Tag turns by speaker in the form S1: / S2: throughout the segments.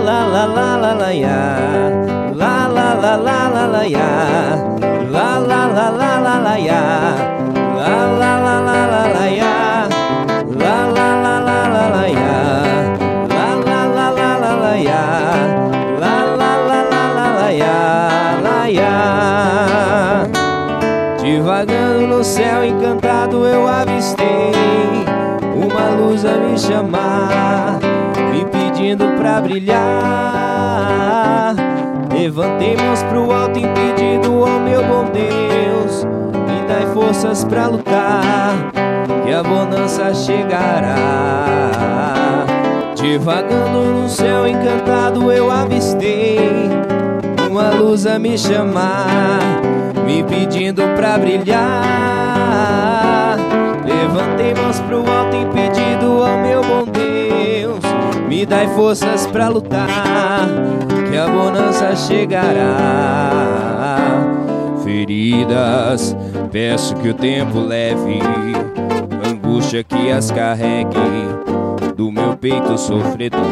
S1: la la la la la ya, la la la la la la ya, la la la la la la ya, la la la la la la ya, la la la la la la ya, la la la la la la ya, la la la la la la ya, la ya. Divagando no céu encantado eu avistei uma luz a me chamar, me pedindo pra brilhar. Levantei mãos pro alto em pedido ao meu bom Deus, me dai forças pra lutar, que a bonança chegará. Divagando no céu encantado eu avistei uma luz a me chamar, me pedindo pra brilhar. Levantei mãos pro alto em pedido ao meu bom Deus, me dai forças pra lutar, que a bonança chegará. Feridas, peço que o tempo leve, angústia que as carregue do meu peito sofredor.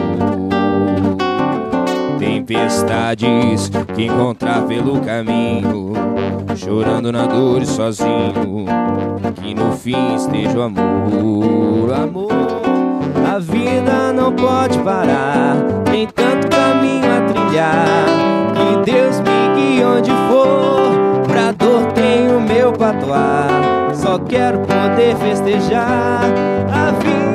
S1: Tempestades que encontrar pelo caminho, chorando na dor e sozinho, que no fim esteja o amor. Amor, a vida não pode parar, tem tanto caminho a trilhar, que Deus me guie onde for, pra dor tenho meu patuá. Só quero poder festejar a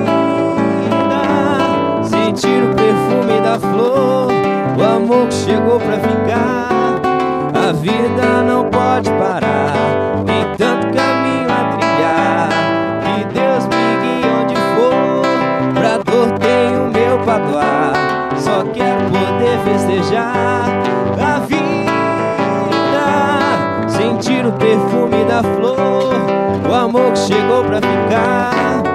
S1: vida, sentir o perfume da flor, o amor que chegou pra ficar. A vida não pode parar, tem tanto caminho a trilhar, que Deus me guie onde for, pra dor tenho meu patuá. Só quero poder festejar a vida, sentir o perfume da flor, o amor que chegou pra ficar.